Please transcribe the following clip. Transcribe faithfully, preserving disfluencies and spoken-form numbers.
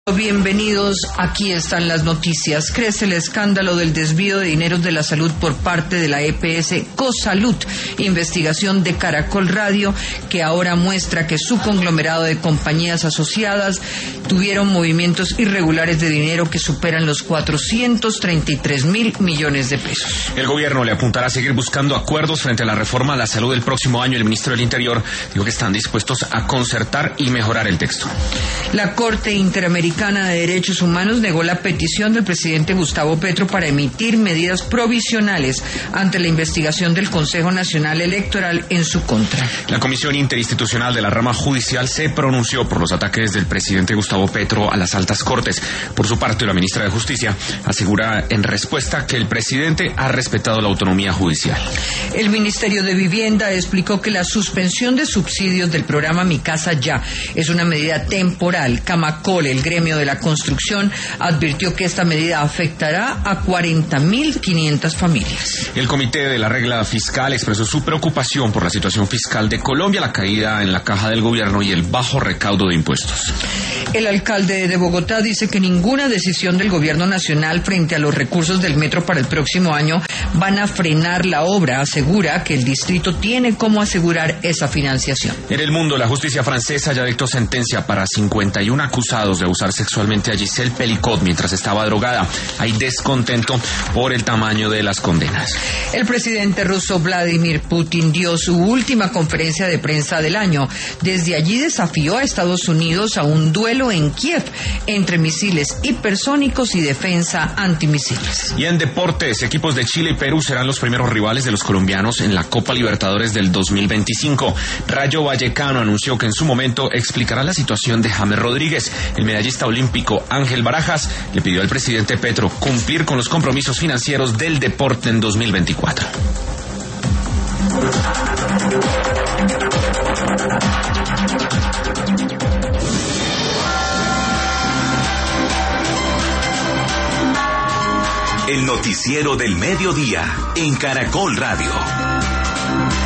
Bienvenidos, aquí están las noticias. Crece el escándalo del desvío de dineros de la salud por parte de la E P S Cosalud, investigación de Caracol Radio, que ahora muestra que su conglomerado de compañías asociadas tuvieron movimientos irregulares de dinero que superan los cuatrocientos treinta y tres mil millones de pesos. El gobierno le apuntará a seguir buscando acuerdos frente a la reforma a la salud del próximo año. El ministro del Interior dijo que están dispuestos a concertar y mejorar el texto. La Corte Interamericana de Derechos Humanos negó la petición del presidente Gustavo Petro para emitir medidas provisionales ante la investigación del Consejo Nacional Electoral en su contra. La Comisión Interinstitucional de la Rama Judicial se pronunció por los ataques del presidente Gustavo Petro a las altas cortes. Por su parte, la ministra de Justicia asegura en respuesta que el presidente ha respetado la autonomía judicial. El Ministerio de Vivienda explicó que la suspensión de subsidios del programa Mi Casa Ya es una medida temporal. Camacol, el gremio de la construcción, advirtió que esta medida afectará a cuarenta mil quinientas familias. El Comité de la Regla Fiscal expresó su preocupación por la situación fiscal de Colombia, la caída en la caja del gobierno y el bajo recaudo de impuestos. El alcalde de Bogotá dice que ninguna decisión del gobierno nacional frente a los recursos del metro para el próximo año van a frenar la obra. Asegura que el distrito tiene cómo asegurar esa financiación. En el mundo, la justicia francesa ya dictó sentencia para cincuenta y uno acusados de abusar sexualmente a Giselle Pelicot mientras estaba drogada. Hay descontento por el tamaño de las condenas. El presidente ruso Vladimir Putin dio su última conferencia de prensa del año. Desde allí desafió a Estados Unidos a un duelo en Kiev entre misiles hipersónicos y defensa antimisiles. Y en deportes, equipos de Chile y Perú serán los primeros rivales de los colombianos en la Copa Libertadores del dos mil veinticinco. Rayo Vallecano anunció que en su momento explicará la situación de James Rodríguez. El medallista olímpico Ángel Barajas le pidió al presidente Petro cumplir con los compromisos financieros del deporte en dos mil veinticuatro. El noticiero del mediodía en Caracol Radio.